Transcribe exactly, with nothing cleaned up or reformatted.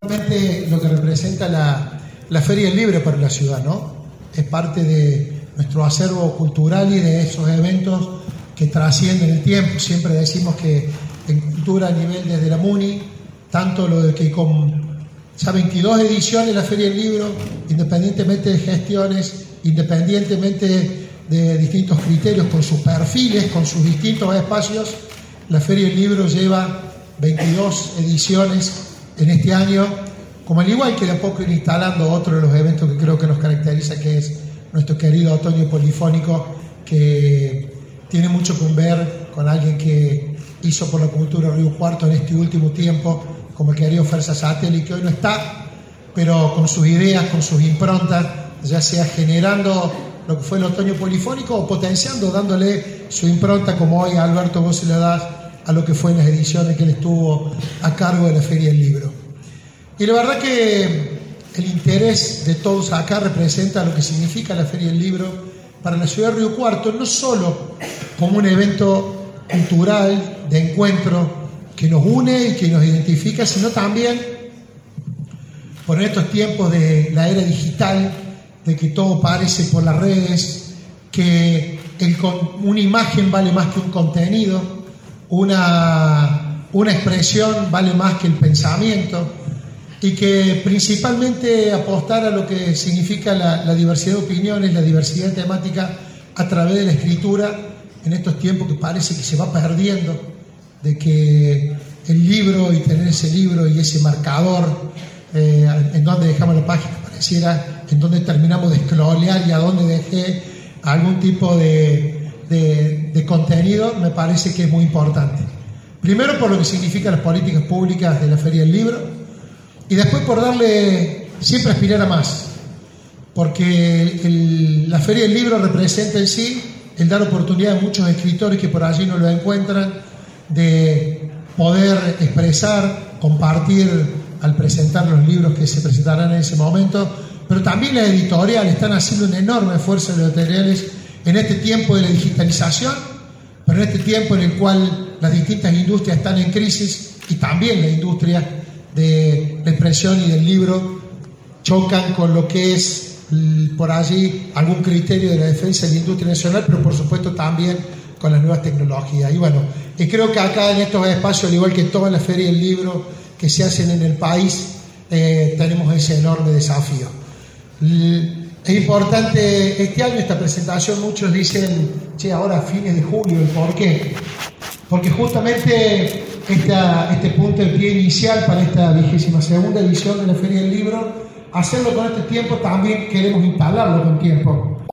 justamente lo que representa la, la Feria del Libro para la ciudad, ¿no? Es parte de nuestro acervo cultural y de esos eventos que trascienden el tiempo. Siempre decimos que en cultura a nivel desde la MUNI, tanto lo de que con ya veintidós ediciones la Feria del Libro, independientemente de gestiones, independientemente de distintos criterios, con sus perfiles, con sus distintos espacios, la Feria del Libro lleva veintidós ediciones en este año, como al igual que de a poco ir instalando otro de los eventos que creo que nos caracteriza, que es nuestro querido Otoño Polifónico, que tiene mucho que ver con alguien que hizo por la cultura Río Cuarto en este último tiempo, como el querido Fer Sasatelli, que hoy no está, pero con sus ideas, con sus improntas, ya sea generando lo que fue el Otoño Polifónico o potenciando, dándole su impronta, como hoy a Alberto vos se le das a lo que fue en las ediciones que él estuvo a cargo de la Feria del Libro. Y la verdad que el interés de todos acá representa lo que significa la Feria del Libro para la ciudad de Río Cuarto, no solo como un evento cultural de encuentro que nos une y que nos identifica, sino también por estos tiempos de la era digital, de que todo parece por las redes, que el, una imagen vale más que un contenido, una, una expresión vale más que el pensamiento, y que principalmente apostar a lo que significa la, la diversidad de opiniones, la diversidad de temática a través de la escritura en estos tiempos que parece que se va perdiendo, de que el libro y tener ese libro y ese marcador eh, en donde dejamos la página pareciera en donde terminamos de scrollear y a donde dejé algún tipo de, de, de contenido, me parece que es muy importante. Primero por lo que significan las políticas públicas de la Feria del Libro, y después por darle, siempre aspirar a más, porque el, la Feria del Libro representa en sí el dar oportunidad a muchos escritores que por allí no lo encuentran, de poder expresar, compartir al presentar los libros que se presentarán en ese momento, pero también las editoriales están haciendo un enorme esfuerzo de editoriales en este tiempo de la digitalización, pero en este tiempo en el cual las distintas industrias están en crisis y también la industria de la impresión y del libro chocan con lo que es por allí algún criterio de la defensa de la industria nacional, pero por supuesto también con las nuevas tecnologías. Y bueno, y creo que acá en estos espacios, al igual que en todas las ferias del libro que se hacen en el país, eh, tenemos ese enorme desafío. Es importante este año esta presentación, muchos dicen, che, ahora a fines de julio, ¿por qué? Porque justamente esta, este punto de pie inicial para esta vigésima segunda edición de la Feria del Libro, hacerlo con este tiempo también queremos instalarlo con tiempo.